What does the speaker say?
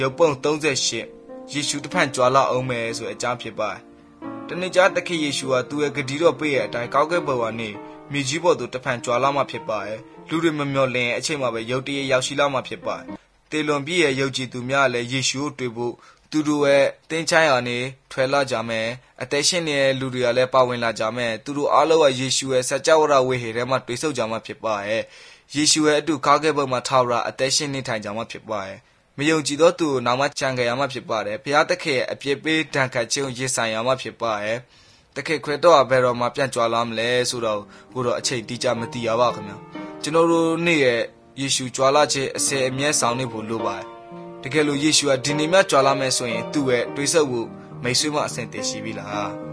ရုပ်ပုံ38ယေရှုတဖန်ကြွာလာအောင်မယ်ဆိုတဲ့အကြောင်းဖြစ်ပါတယ်။တနေ့ကျသခင်ယေရှုဟာသူ့ရဲ့ဂတိတော်ပေးတဲ့အတိုင်းကောက်ကဲဘဝနဲ့မြေကြီးပေါ်သို့တဖန်ကြွာလာမှဖြစ်ပါတယ်။လူတွေမမျှော်လင့်အချိန်မှာပဲရုတ်တရက်ရောက်ရှိလာမှဖြစ်ပါတယ်။တေလွန်ပြည့်ရဲ့ယုံကြည်သူများလည်းယေရှုကိုတွေ့ဖို့သူတို့ရဲ့တင်းချိုင်းရာနေထွက်လာကြမယ်။အသက်ရှင်နေတဲ့လူတွေကလည်းပါဝင်လာကြမယ်။သူတို့အားလုံးကယေရှုရဲ့စကြဝဠာဝေဟေထဲမှာတွေ့ဆုံကြမှာဖြစ်ပါတယ်။ယေရှုရဲ့အတူကောက်ကဲဘဝမှာထာဝရအသက်ရှင်နေထိုင်ကြမှာဖြစ်ပါတယ်။မယုံကြည်သောသူကိုနောက်မှကြံကြရမှာဖြစ်ပါတယ်။ဘုရားသခင်ရဲ့အပြစ်ပေးဒဏ်ခတ်ခြင်းကိုရင်ဆိုင်ရမှာဖြစ်ပါတယ်။တခင်ခရစ်တော်အဘယ်တော့မှပြန်ကြွလာမလဲဆိုတော့ကိုတော့အချိန်တိကျမသိရပါခင်ဗျာ။ကျွန်တော်တို့နေ့ရဲ့ယေရှုကြွလာခြင်းအစအမြဲဆောင်နေဖို့လိုပါတယ်။တကယ်လို့ယေရှုကဒီနေ့မှကြွလာမယ်ဆိုရင်သူ့ရဲ့တွေးဆဖို့မိတ်ဆွေမအဆင်တည်ရှိပြီလား။